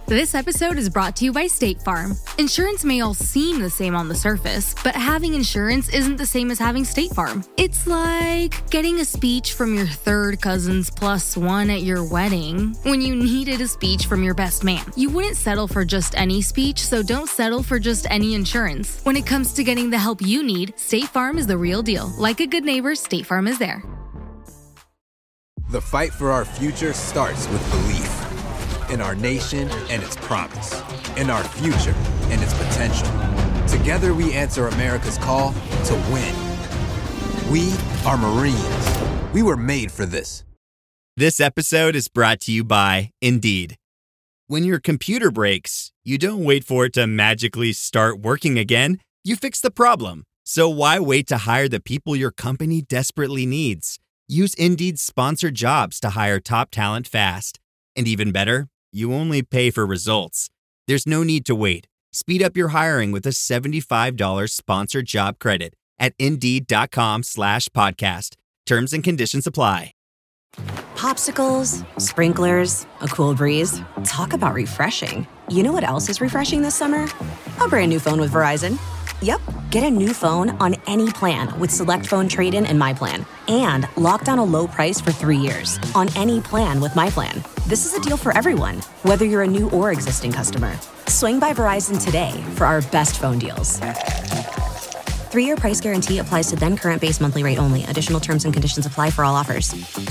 This episode is brought to you by State Farm. Insurance may all seem the same on the surface, but having insurance isn't the same as having State Farm. It's like getting a speech from your third cousin's plus one at your wedding when you needed a speech from your best man. You wouldn't settle for just any speech, so don't settle for just any insurance. When it comes to getting the help you need, State Farm is the real deal. Like a good neighbor, State Farm is there. The fight for our future starts with belief in our nation and its promise, in our future and its potential. Together we answer America's call to win. We are Marines. We were made for this. This episode is brought to you by Indeed. When your computer breaks, you don't wait for it to magically start working again. You fix the problem. So why wait to hire the people your company desperately needs? Use Indeed's sponsored jobs to hire top talent fast. And even better, you only pay for results. There's no need to wait. Speed up your hiring with a $75 sponsored job credit at Indeed.com/podcast. Terms and conditions apply. Popsicles, sprinklers, a cool breeze. Talk about refreshing. You know what else is refreshing this summer? A brand new phone with Verizon. Yep, get a new phone on any plan with Select Phone Trade-in and My Plan. And lock down a low price for 3 years on any plan with My Plan. This is a deal for everyone, whether you're a new or existing customer. Swing by Verizon today for our best phone deals. 3-year price guarantee applies to then current base monthly rate only. Additional terms and conditions apply for all offers.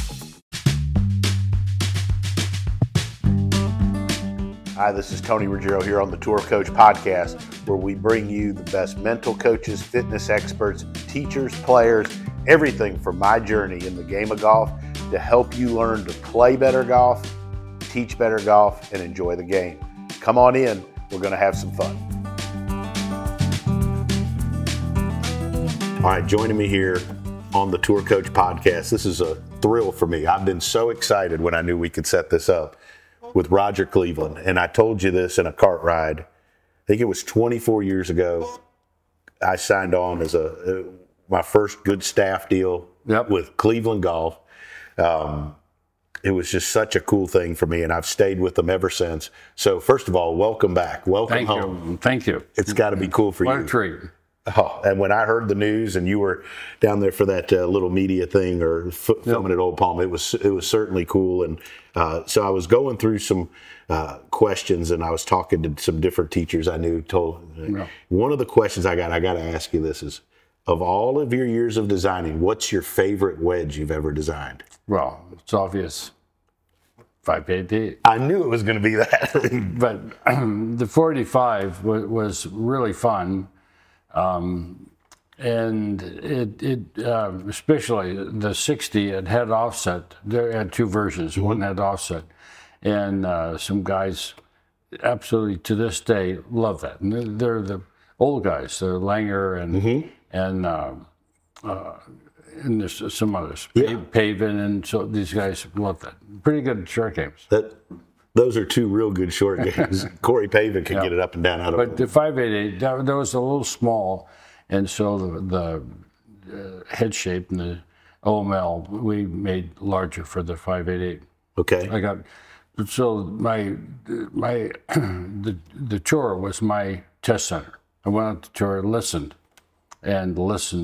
Hi, this is Tony Ruggiero here on the Tour Coach Podcast, where we bring you the best mental coaches, fitness experts, teachers, players, everything from my journey in the game of golf to help you learn to play better golf, teach better golf, and enjoy the game. Come on in. We're going to have some fun. All right, joining me here on the Tour Coach Podcast. This is a thrill for me. I've been so excited when I knew we could set this up with Roger Cleveland. And I told you this in a cart ride. I think it was 24 years ago. I signed on as my first good staff deal with Cleveland Golf. It was just such a cool thing for me, and I've stayed with them ever since. So first of all, welcome back. Welcome home. Thank you. It's got to be cool for you. What a treat. Oh, and when I heard the news and you were down there for that little media thing or filming at Old Palm, it was certainly cool. And so I was going through some questions, and I was talking to some different teachers I knew. One of the questions I got to ask you this is, of all of your years of designing, what's your favorite wedge you've ever designed? Well, it's obvious. 588. I knew it was going to be that. But the 45 was really fun. And it especially the 60, it had offset. They had two versions. Mm-hmm. One had offset, and some guys absolutely to this day love that. And they're the old guys. They're Langer and there's some others, Pavin, and so these guys love that. Pretty good short games. Those are two real good short games. Corey Pavin can get it up and down out of But the 588, that was a little small, and so the head shape and the OML we made larger for the 588. Okay. The tour was my test center. I went out to tour, listened, and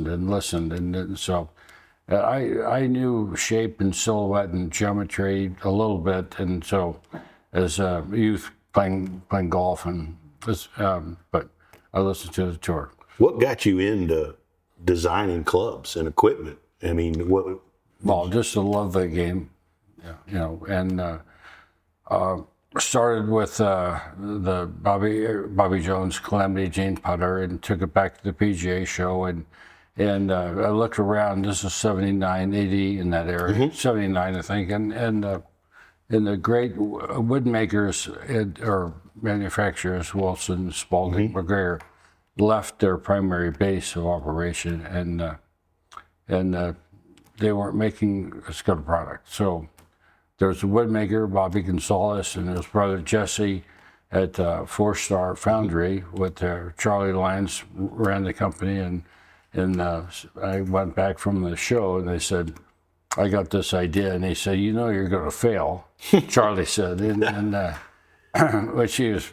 so I knew shape and silhouette and geometry a little bit, and so. As a youth playing golf, but I listened to the tour. What got you into designing clubs and equipment? I mean, what? Well, just to love the game, and started with the Bobby Jones Calamity Jane putter and took it back to the PGA show and I looked around. This is 79, 80 in that area, 79 I think, and the great wood makers or manufacturers, Wilson, Spalding, McGregor, left their primary base of operation, and they weren't making as good a product. So there was a wood maker, Bobby Gonzalez, and his brother Jesse at Four Star Foundry with Charlie Lyons ran the company, and I went back from the show and they said, I got this idea, and they said, you're going to fail, Charlie said, and which is,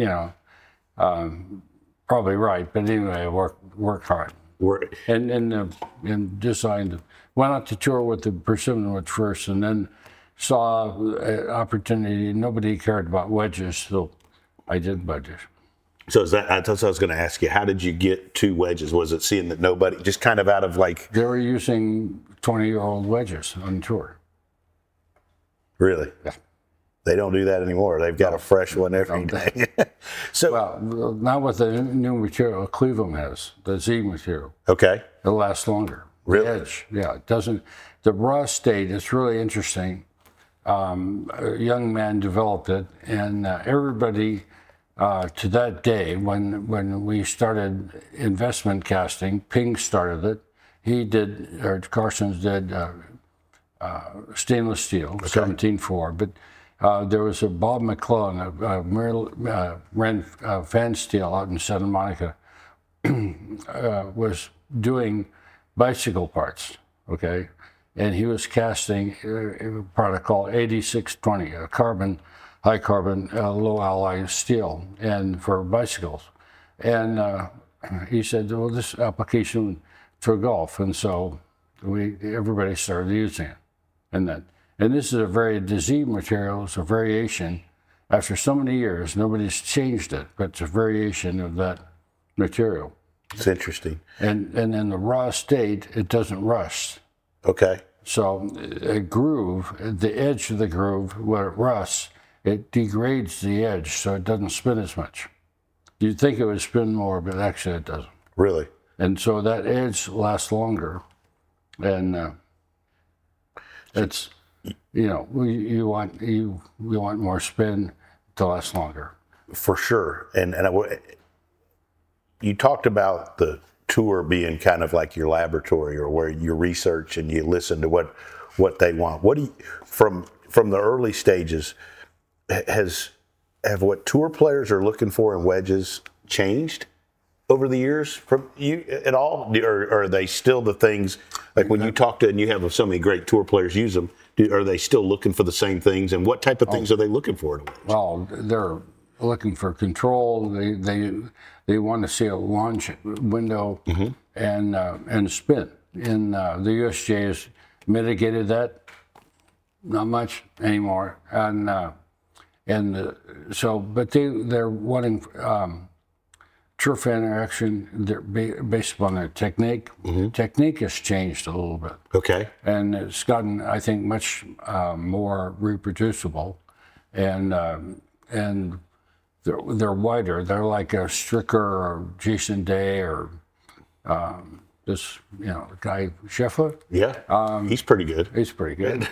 probably right. But anyway, work hard. And designed, went out to tour with the Persimmon at first, and then saw an opportunity. Nobody cared about wedges, so I did wedges. So that's what I was going to ask you. How did you get to wedges? Was it seeing that nobody, just kind of out of like... They were using 20-year-old wedges on tour. Really? Yeah. They don't do that anymore. They've got a fresh one every day. So, well, not with the new material Cleveland has, the Z material. Okay. It lasts longer. Really? The edge, yeah. It doesn't. The raw state is really interesting. A young man developed it, and everybody to that day, when we started investment casting, Ping started it. He did, or Carson's did stainless steel, 17.4, but there was a Bob McClellan, ran Fan Steel out in Santa Monica, was doing bicycle parts, okay? And he was casting a product called 8620, a high carbon, low alloy steel, and for bicycles. And he said, well, this application for golf. And so everybody started using it. And this is a very diseased material. It's a variation. After so many years, nobody's changed it, but it's a variation of that material. It's interesting. And in the raw state, it doesn't rust. Okay. So a groove, the edge of the groove, where it rusts, it degrades the edge so it doesn't spin as much. You'd think it would spin more, but actually it doesn't. Really? And so that edge lasts longer. And it's, we want more spin to last longer. For sure. And you talked about the tour being kind of like your laboratory, or where you research and you listen to what they want. What do you, from the early stages, have what tour players are looking for in wedges changed over the years from you at all? Or are they still the things, like when you talk to, and you have so many great tour players use them, are they still looking for the same things? And what type of things are they looking for? Well, they're looking for control. They want to see a launch window and spin. And the USGA has mitigated that, not much anymore. But they're wanting turf interaction based upon their technique. Technique has changed a little bit. Okay. And it's gotten, I think, much more reproducible, and they're wider. They're like a Stricker or Jason Day or this guy Scheffler. Yeah. He's pretty good. He's pretty good.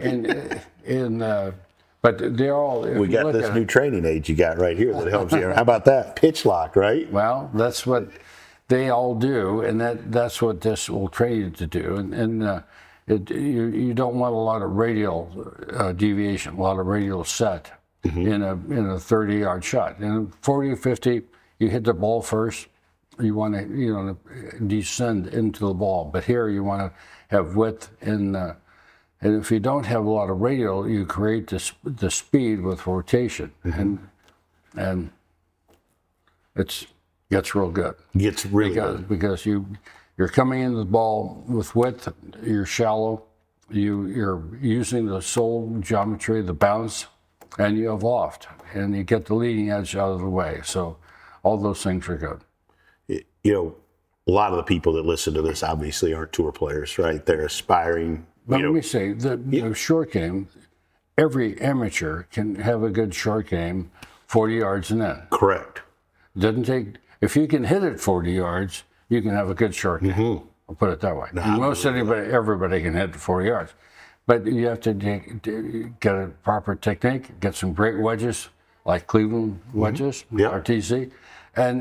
But they're all. We got this new training aid you got right here that helps you. How about that? Pitch lock, right? Well, that's what they all do, and that's what this will train you to do. And you don't want a lot of radial deviation, a lot of radial set in a 30-yard shot. In 40 or 50, you hit the ball first. You want to descend into the ball, but here you want to have width and if you don't have a lot of radial, you create the speed with rotation, and it gets real good. Gets really good because you're coming into the ball with width. You're shallow. You're using the sole geometry, the bounce, and you have loft, and you get the leading edge out of the way. So all those things are good. A lot of the people that listen to this obviously aren't tour players, right? They're aspiring. But let me say, the short game, every amateur can have a good short game, 40 yards and in. Correct. Doesn't take, if you can hit it 40 yards, you can have a good short game. I'll put it that way. Everybody can hit 40 yards. But you have to get a proper technique, get some great wedges, like Cleveland wedges, RTZ, and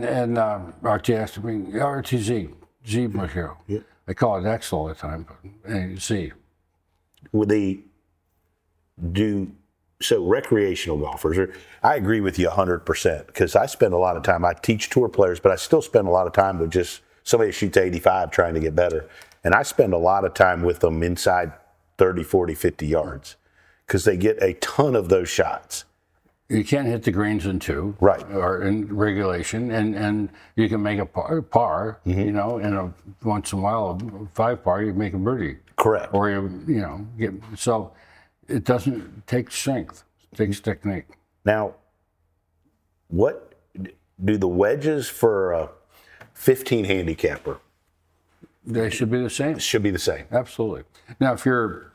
RTZ, Z material. Yeah. They call it X all the time, but Z. Would they do so? Recreational golfers, I agree with you 100%, because I spend a lot of time. I teach tour players, but I still spend a lot of time with just somebody who shoots 85 trying to get better, and I spend a lot of time with them inside 30, 40, 50 yards, because they get a ton of those shots. You can't hit the greens in 2, Right. or in regulation, and you can make a par, you know, and once in a while, a 5 par, you make a birdie. Correct. Or so it doesn't take strength, it takes technique. Now, what do the wedges for a 15 handicapper? They should be the same. Should be the same. Absolutely. Now, if you're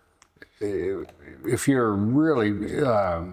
really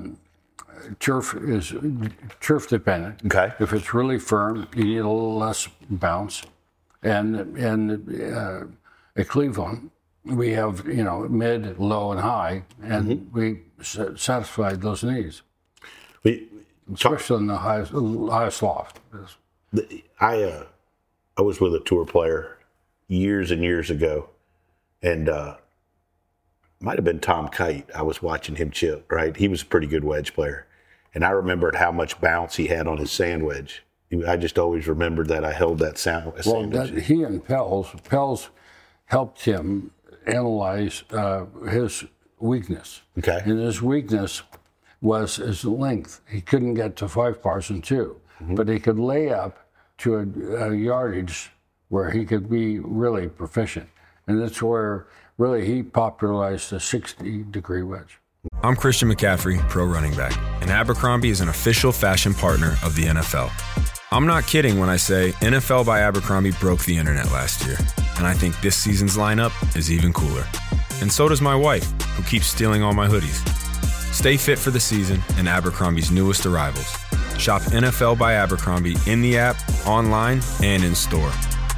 turf dependent. Okay. If it's really firm, you need a little less bounce. And at Cleveland, we have mid, low, and high, and we satisfied those needs, especially in the highest loft. I was with a tour player years and years ago, and might have been Tom Kite. I was watching him chip. Right, he was a pretty good wedge player. And I remembered how much bounce he had on his sand wedge. I just always remembered that I held that sand wedge. He and Pels helped him analyze his weakness. Okay. And his weakness was his length. He couldn't get to 5 pars in 2, but he could lay up to a yardage where he could be really proficient. And that's where really he popularized the 60-degree wedge. I'm Christian McCaffrey, pro running back, and Abercrombie is an official fashion partner of the NFL. I'm not kidding when I say NFL by Abercrombie broke the internet last year, and I think this season's lineup is even cooler. And so does my wife, who keeps stealing all my hoodies. Stay fit for the season and Abercrombie's newest arrivals. Shop NFL by Abercrombie in the app, online, and in store.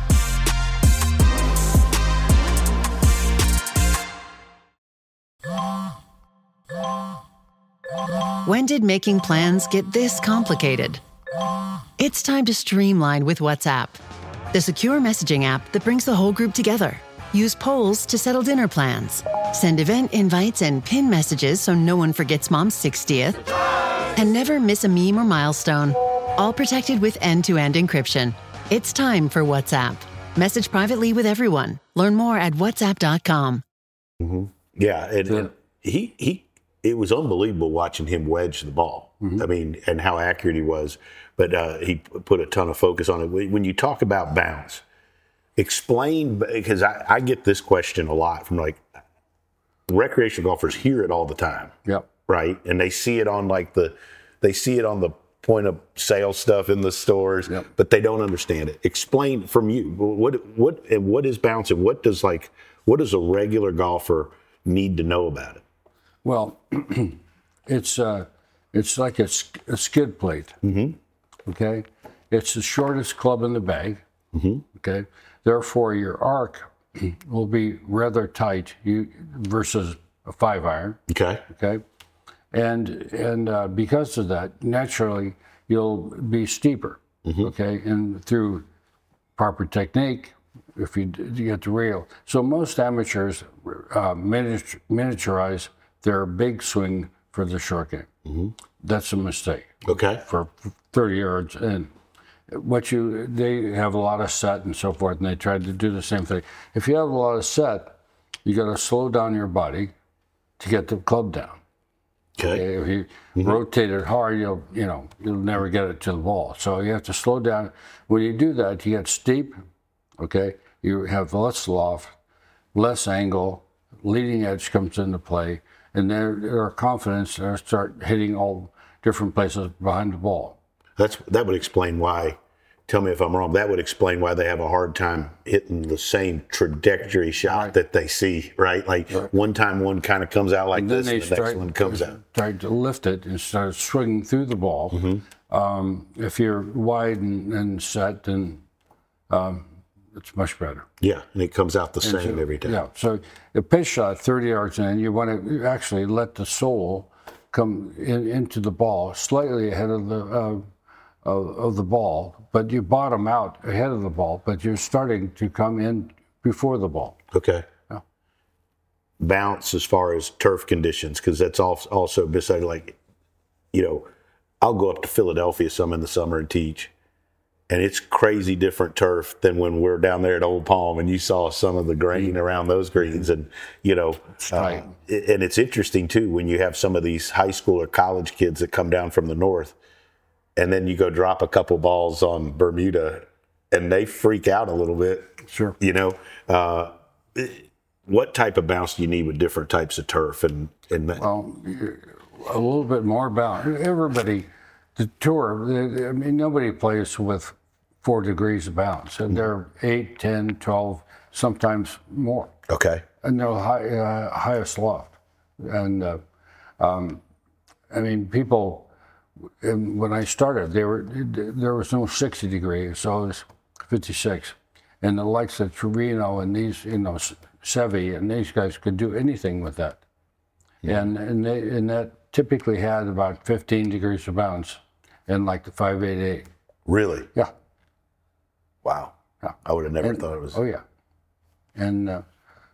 When did making plans get this complicated? It's time to streamline with WhatsApp, the secure messaging app that brings the whole group together. Use polls to settle dinner plans. Send event invites and pin messages so no one forgets Mom's 60th. And never miss a meme or milestone. All protected with end-to-end encryption. It's time for WhatsApp. Message privately with everyone. Learn more at whatsapp.com. Mm-hmm. Yeah, and it was unbelievable watching him wedge the ball. I mean, and how accurate he was. But he put a ton of focus on it. When you talk about bounce, explain, because I get this question a lot from recreational golfers hear it all the time. Yep. Right? And they see it on the point of sale stuff in the stores, but they don't understand it. Explain from you what is bounce, and what does a regular golfer need to know about it? Well, it's like a skid plate. Okay, it's the shortest club in the bag. Okay, therefore your arc will be rather tight versus a 5-iron. Okay, and because of that, naturally you'll be steeper. Okay, and through proper technique, if you get the rail. So most amateurs miniaturize their big swing for the short game. That's a mistake. Okay. For 30 yards in. They have a lot of set and so forth, and they try to do the same thing. If you have a lot of set, you got to slow down your body to get the club down. Okay. If you rotate it hard, you'll never get it to the ball. So you have to slow down. When you do that, you get steep. Okay. You have less loft, less angle. Leading edge comes into play, and their confidence start hitting all different places behind the ball. That would explain why. Tell me if I'm wrong. That would explain why they have a hard time hitting the same trajectory shot that they see. Right, one time one kind of comes out like this, and the next one comes out. Try to lift it and start swinging through the ball. If you're wide and set, then it's much better. Yeah, and it comes out the same every time. Yeah, so a pitch shot 30 yards in, you want to actually let the sole come into the ball slightly ahead of the ball, but you bottom out ahead of the ball, but you're starting to come in before the ball. Okay. Yeah. Bounce as far as turf conditions, because that's also beside I'll go up to Philadelphia some in the summer and teach. And it's crazy different turf than when we're down there at Old Palm and you saw some of the grain around those greens. And, and it's interesting, too, when you have some of these high school or college kids that come down from the north and then you go drop a couple balls on Bermuda and they freak out a little bit. Sure. What type of bounce do you need with different types of turf? And that? Well, a little bit more bounce. Everybody, the tour, I mean, nobody plays with 4 degrees of bounce. And they're 8, 10, 12, sometimes more. Okay. And they're highest loft. And, I mean, people, when I started, there was no 60 degrees, so it was 56. And the likes of Trevino and these, Seve and these guys could do anything with that. Yeah. And that typically had about 15 degrees of bounce in like the 588. Really? Yeah. Wow. Yeah. I would have never thought it was. Oh yeah. And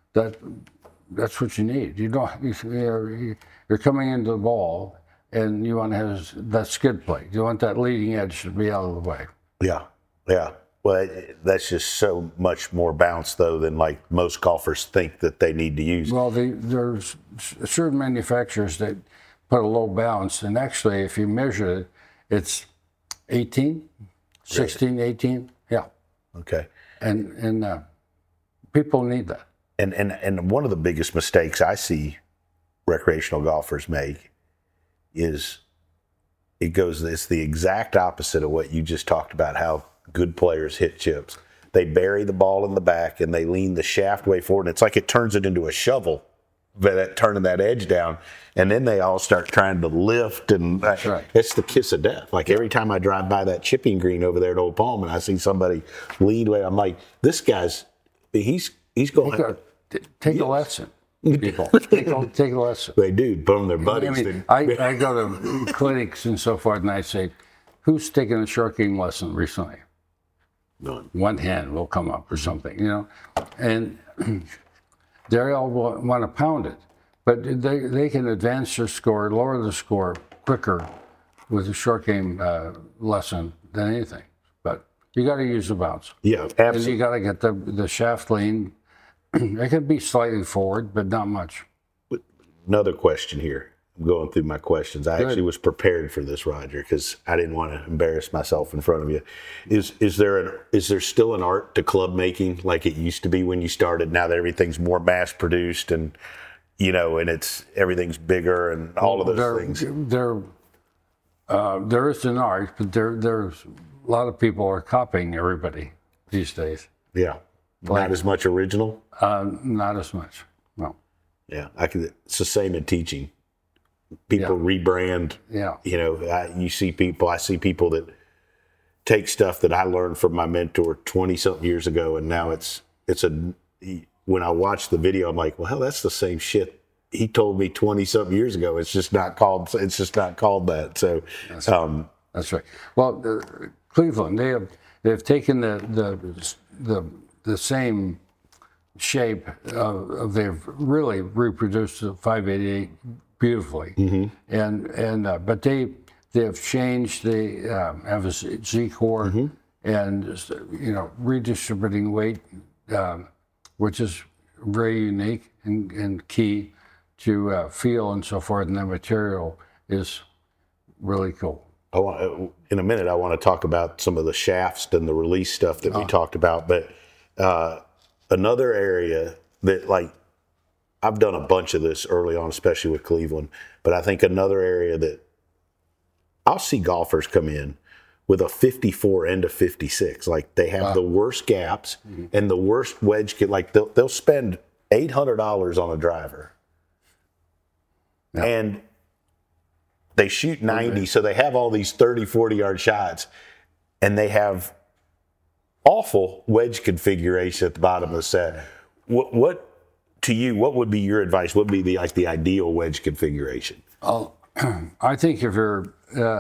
that's what you need. You don't. You're coming into the ball, and you want to have that skid plate. You want that leading edge to be out of the way. Yeah. Yeah. Well, that's just so much more bounce, though, than like most golfers think that they need to use. Well, there's certain manufacturers that put a low bounce, and actually, if you measure it, it's 18, 16, 18. Yeah. Okay. And people need that. And one of the biggest mistakes I see recreational golfers make is it's the exact opposite of what you just talked about, how good players hit chips. They bury the ball in the back and they lean the shaft way forward. And it's like it turns it into a shovel, turning that edge down. And then they all start trying to lift. And that's right. It's the kiss of death. Like every time I drive by that chipping green over there at Old Palm and I see somebody lean away, I'm like, this guy's, he's going to take a lesson. People take a lesson. They do, put on their buddies. I go to clinics and so forth, and I say, who's taken a short game lesson recently? None. One hand will come up or something, and they all want to pound it, but they can advance their score, lower the score quicker with a short game lesson than anything. But you got to use the bounce. Yeah, absolutely. And you got to get the shaft lean. It can be slightly forward, but not much. Another question here. I'm going through my questions. I actually was prepared for this, Roger, because I didn't want to embarrass myself in front of you. Is there still an art to club making like it used to be when you started? Now that everything's more mass produced and and everything's bigger and all of those things. There is an art, but there's a lot of people are copying everybody these days. Yeah, not as much original. Not as much. No. Yeah, it's the same in teaching. People rebrand. Yeah. I see people that take stuff that I learned from my mentor 20-something years ago, and now when I watch the video, I'm like, well, hell, that's the same shit he told me 20-something years ago. It's just not called that. So that's right. Well, Cleveland, they've taken the same shape they've really reproduced the 588 beautifully, but they have changed. They have a Z core and redistributing weight, which is very unique and key to feel and so forth. And the material is really cool. In a minute, I want to talk about some of the shafts and the release stuff that we talked about, but another area that I've done a bunch of this early on, especially with Cleveland, but I think another area that I'll see golfers come in with a 54 and a 56. Like they have the worst gaps and the worst wedge. They'll spend $800 on a driver. Yeah. And they shoot 90, so they have all these 30, 40-yard shots, and they have awful wedge configuration at the bottom of the set. What to you, what would be your advice? What would be the ideal wedge configuration? I think if you're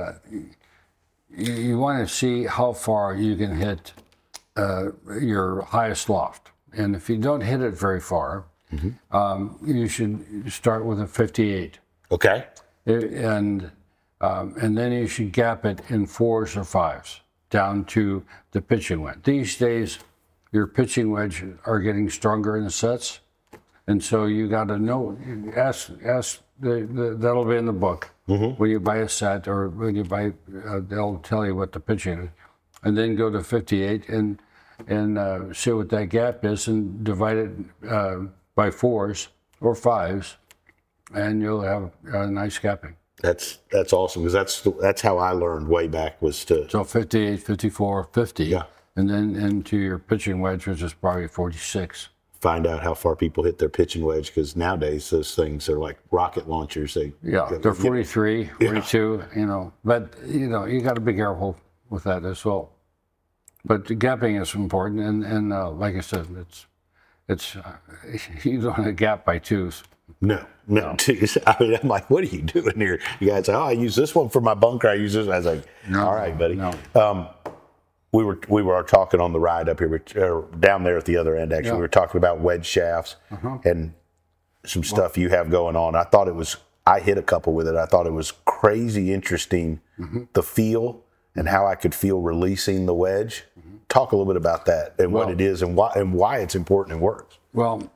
you want to see how far you can hit your highest loft, and if you don't hit it very far, you should start with a 58. Okay. And then you should gap it in 4s or 5s. down to the pitching wedge. These days, your pitching wedge are getting stronger in the sets, and so you got to know. Ask that'll be in the book when you buy a set, or when you buy. They'll tell you what the pitching is, and then go to 58 and see what that gap is, and divide it by 4s or 5s, and you'll have a nice gapping. That's awesome, because that's how I learned way back, was to... So 58, 54, 50. Yeah. And then into your pitching wedge, which is probably 46. Find out how far people hit their pitching wedge, because nowadays those things are like rocket launchers. They're 43, 42, But, you got to be careful with that as well. But the gapping is important, and like I said, it's you don't want to gap by 2s. No. I mean, I'm like, what are you doing here? You guys say, I use this one for my bunker. I use this. I was like, all right, buddy. No. We were talking on the ride up here, down there at the other end. Actually, we were talking about wedge shafts and some stuff you have going on. I hit a couple with it. I thought it was crazy interesting, the feel and how I could feel releasing the wedge. Talk a little bit about that and what it is and why it's important and works. Well,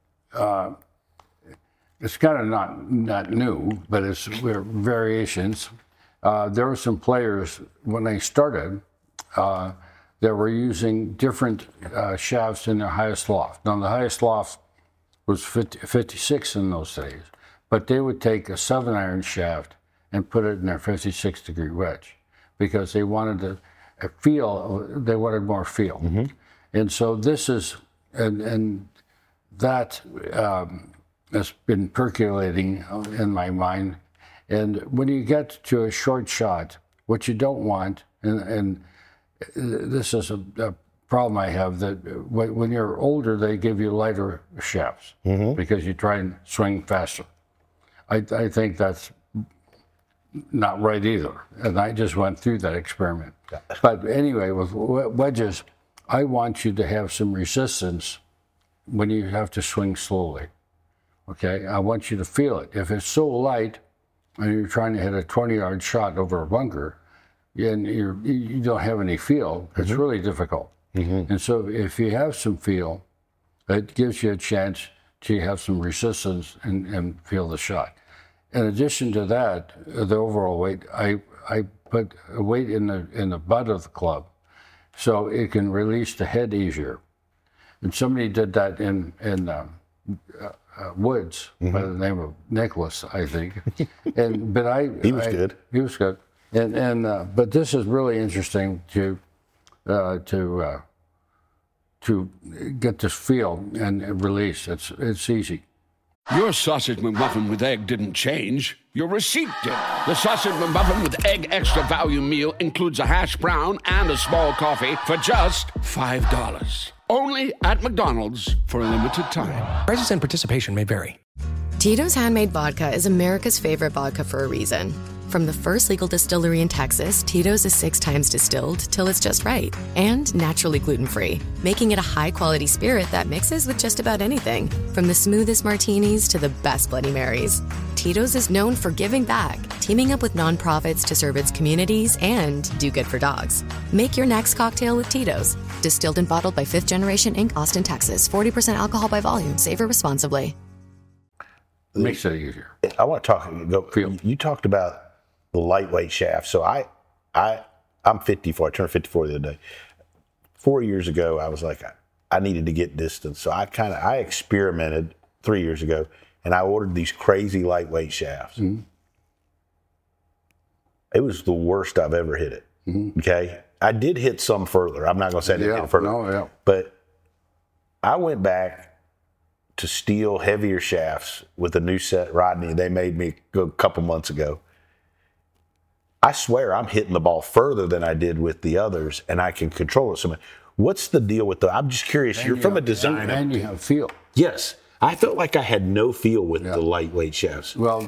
it's kind of not new, but it's variations. There were some players when they started that were using different shafts in their highest loft. Now, the highest loft was 56 in those days, but they would take a 7-iron shaft and put it in their 56-degree wedge because they wanted they wanted more feel. And so this is, and that has been percolating in my mind. And when you get to a short shot, what you don't want, and this is a problem I have, that when you're older, they give you lighter shafts because you try and swing faster. I think that's not right either. And I just went through that experiment. But anyway, with wedges, I want you to have some resistance when you have to swing slowly. Okay, I want you to feel it. If it's so light and you're trying to hit a 20-yard shot over a bunker, and you don't have any feel, it's really difficult. And so if you have some feel, it gives you a chance to have some resistance and feel the shot. In addition to that, the overall weight, I put a weight in the butt of the club so it can release the head easier. And somebody did that in Woods by the name of Nicholas, I think. He was good. He was good. But this is really interesting to get this feel and release. It's easy. Your sausage McMuffin with egg didn't change. Your receipt did. The sausage McMuffin with egg extra value meal includes a hash brown and a small coffee for just $5. Only at McDonald's for a limited time. Prices and participation may vary. Tito's Handmade Vodka is America's favorite vodka for a reason. From the first legal distillery in Texas, Tito's is 6 times distilled till it's just right. And naturally gluten-free, making it a high-quality spirit that mixes with just about anything. From the smoothest martinis to the best Bloody Marys. Tito's is known for giving back, teaming up with nonprofits to serve its communities and do good for dogs. Make your next cocktail with Tito's. Distilled and bottled by 5th Generation Inc., Austin, Texas. 40% alcohol by volume. Savor responsibly. Makes it easier. I want to talk. You talked about the lightweight shaft. So I'm 54. I turned 54 the other day. 4 years ago, I was like, I needed to get distance. So I experimented 3 years ago, and I ordered these crazy lightweight shafts. It was the worst I've ever hit it. Okay, I did hit some further. I'm not going to say I didn't hit further. But I went back to steel heavier shafts with a new set Rodney they made me a couple months ago. I swear I'm hitting the ball further than I did with the others, and I can control it. So, what's the deal with the? I'm just curious. You're from a designer, and you have feel. Yes, I felt like I had no feel with the lightweight shafts. Well,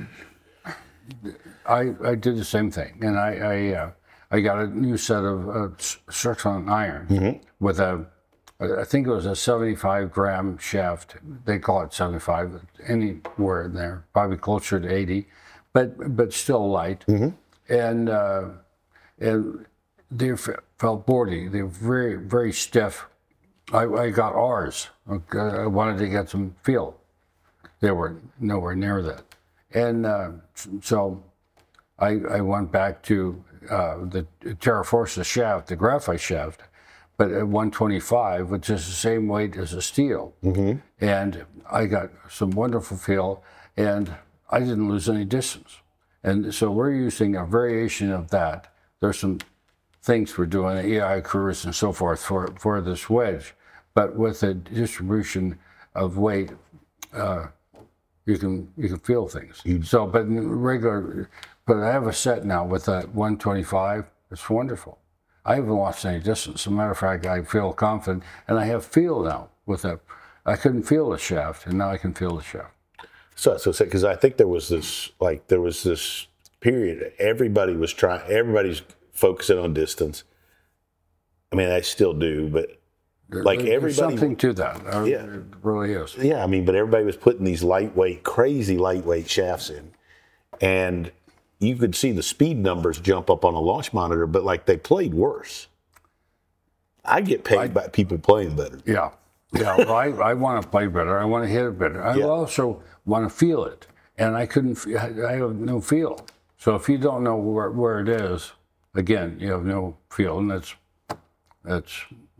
I did the same thing, and I got a new set of Strickland iron with I think it was a 75-gram shaft. They call it 75, anywhere in there, probably closer to 80, but still light. And they felt boardy. They were very, very stiff. I got R's. I wanted to get some feel. They were nowhere near that. And so I went back to the Terra Forza shaft, the graphite shaft, but at 125, which is the same weight as a steel. Mm-hmm. And I got some wonderful feel, and I didn't lose any distance. And so we're using a variation of that. There's some things we're doing, EI curves and so forth for this wedge, but with a distribution of weight, you can feel things. So, but I have a set now with that 125. It's wonderful. I haven't lost any distance. As a matter of fact, I feel confident, and I have feel now with that. I couldn't feel the shaft, and now I can feel the shaft. So because I think there was this period, everybody's focusing on distance. I mean, I still do, but like There's everybody, something to that. Yeah. It really is. Yeah, I mean, but everybody was putting these crazy lightweight shafts in, and you could see the speed numbers jump up on a launch monitor, but like they played worse. I get paid by people playing better. Yeah. Yeah, well, I want to play better. I want to hit it better. I also want to feel it, and I have no feel. So if you don't know where it is, again, you have no feel, and that's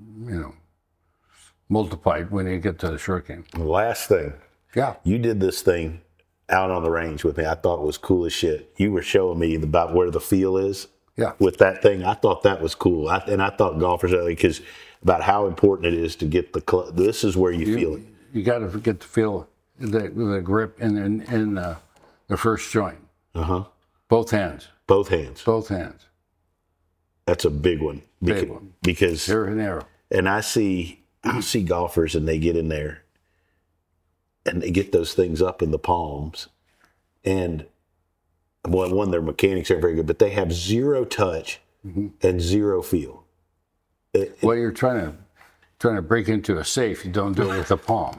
multiplied when you get to the short game. The last thing, you did this thing out on the range with me. I thought it was cool as shit. You were showing me about where the feel is. Yeah. With that thing, I thought that was cool, and I thought golfers because about how important it is to get the this is where you feel it. You got to get the feel, the grip in the first joint. Both hands. Both hands. Both hands. That's a big one. Big one. Because They're narrow. And I see golfers and they get in there and they get those things up in the palms, and one, their mechanics aren't very good, but they have zero touch and zero feel. Well, you're trying to break into a safe. You don't do it with the palm.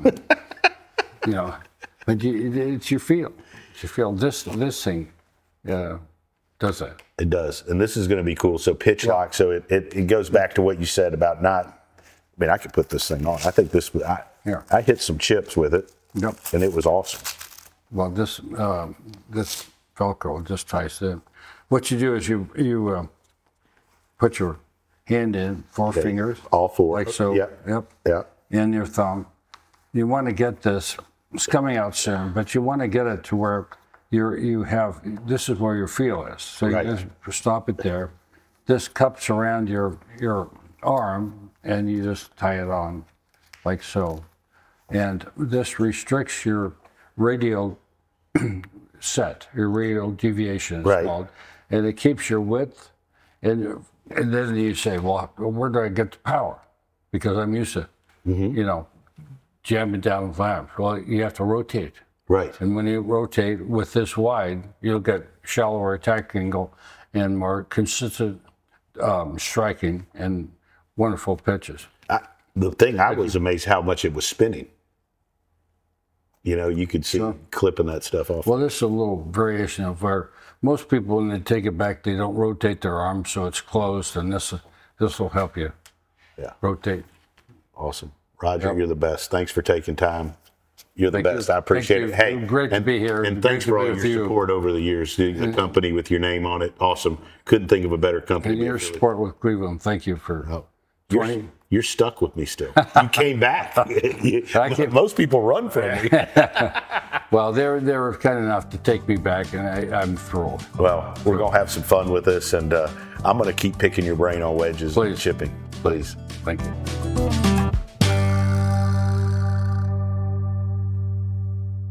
But it's your feel. It's your feel. This thing does that. It does, and this is going to be cool. So pitch lock. So it goes back to what you said about not. I mean, I could put this thing on. I think this. I hit some chips with it. Yep. And it was awesome. Well, this Velcro just ties in. What you do is you put your hand in, four fingers. All four. Like so. Yep. And your thumb. You want to get this, it's coming out soon, but you want to get it to where this is where your feel is. So you just stop it there. This cups around your arm, and you just tie it on like so. And this restricts your radial set, your radial deviation is called. And it keeps your width. And then you say, well, where do I get the power? Because I'm used to, jamming down flaps. Well, you have to rotate. Right. And when you rotate with this wide, you'll get shallower attack angle and more consistent striking and wonderful pitches. The thing I was amazed how much it was spinning. You could see clipping that stuff off. Well, this is a little variation of where most people, when they take it back, they don't rotate their arm, so it's closed, and this will help you rotate. Awesome. Roger, you're the best. Thanks for taking time. You're the best. I appreciate it. Hey, great to be here. And thanks for all your support over the years. The company with your name on it, awesome. Couldn't think of a better company. And your support with Cleveland. Thank you for 20. You're stuck with me still. You came back. Most people run from me. Well, they were kind enough to take me back, and I'm thrilled. Well, we're going to have some fun with this, and I'm going to keep picking your brain on wedges and chipping. Please. Thank you.